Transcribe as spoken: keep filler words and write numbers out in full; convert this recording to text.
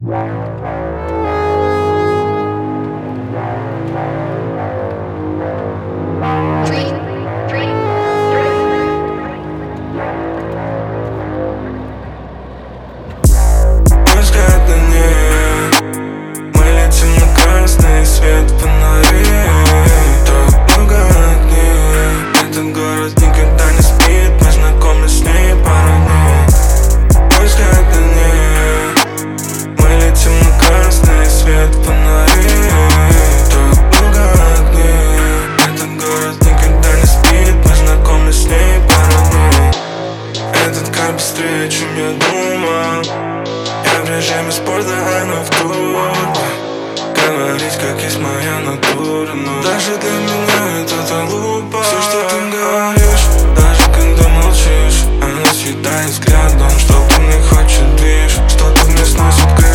Взгляд на ней, мы летим на красный свет фонарей. Так много огней, этот город никогда не спит, мы знакомы с ней пару дней. Взгляд на ней, мы летим на красный свет фонарей. Так много огней, этот город никогда не спит, мы знакомы с ней пару дней. Этот кайф быстрее, чем я думал. Я в режиме спорта, она в турбо. Говорить, как есть моя натура, но даже для меня это глупо. Все, что ты говоришь, даже когда молчишь, она съедает взглядом, что ты не хочешь движ. Что-то мне сносит крышу.